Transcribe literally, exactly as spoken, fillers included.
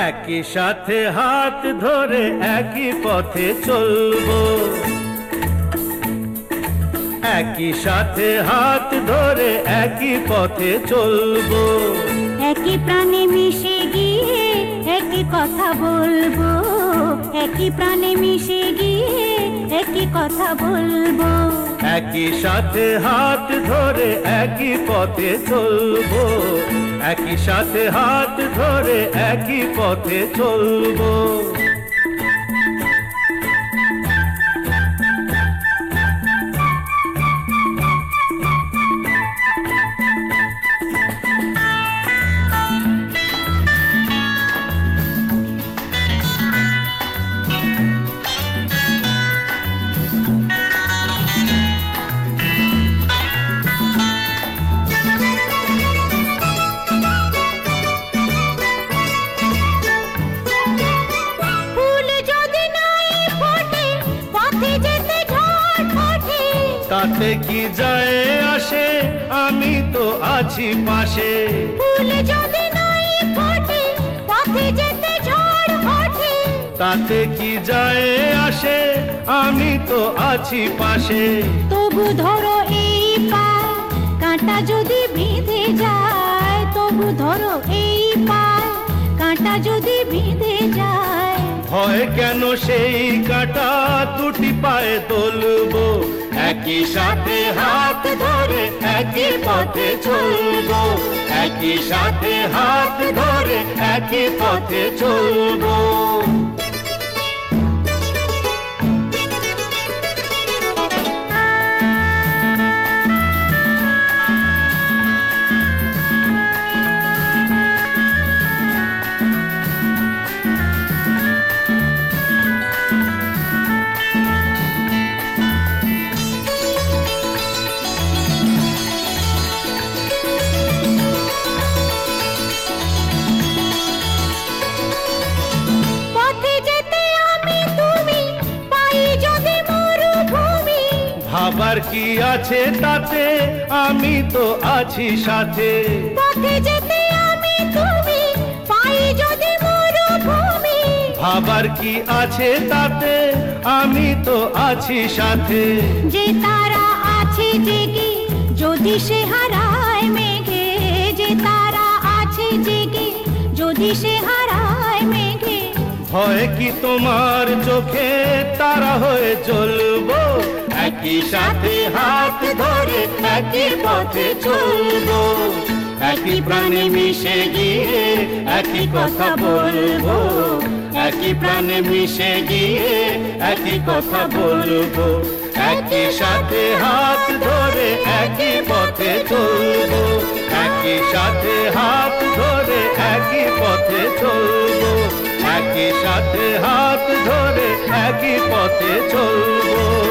একই সাথে হাত ধরে একই পথে চলবো, একই সাথে হাত ধরে একই পথে চলবো, একই প্রাণে মিশে গিয়ে একই কথা বলবো, একই প্রাণে মিশে গিয়ে একই কথা বলবো, একই সাথে হাত ধরে একই পথে চলবো, একই সাথে হাত ধরে একই পথে চলবো। তাতে কি যায় আসে, আমি তো আছি পাশে। ফুল যদি নাই ফোটে পথে যেতে ঝড় ওঠে, তাতে কি যায় আসে, আমি তো আছি পাশে। তবু ধরো এই পায় কাঁটা যদি বিঁধে যায়, তবু ধরো এই পায় কাঁটা যদি বিঁধে যায়। ভয় কেন সেই কাঁটা দুটি পায়ে তুলবো, একই সাথে হাত ধরে একই পথে চলবো, একই সাথে হাত ধরে একই পথে চলবো। ভাবার কি আছে তাতে, আমি তো আছি সাথে। পথে যেতে আমি তুমি পাই যদি মরুভূমি, ভাবার কি আছে তাতে, আমি তো আছি সাথে। যে তারা আছে জেগে যদি সে হারায় মেঘে, যে তারা আছে জেগে যদি সে হারায় মেঘে। ভয় কি তোমার চোখে তারা হয়ে চলবো, একই সাথে হাত ধরে একই পথে চলবো, একই প্রাণে মিশে গিয়ে একই কথা বলবো, একই প্রাণে মিশে গিয়ে একই কথা বলবো, একই সাথে হাত ধরে একই পথে চলবো, একই সাথে হাত ধরে একই পথে চলবো, একই সাথে হাত ধরে একই পথে চলবো।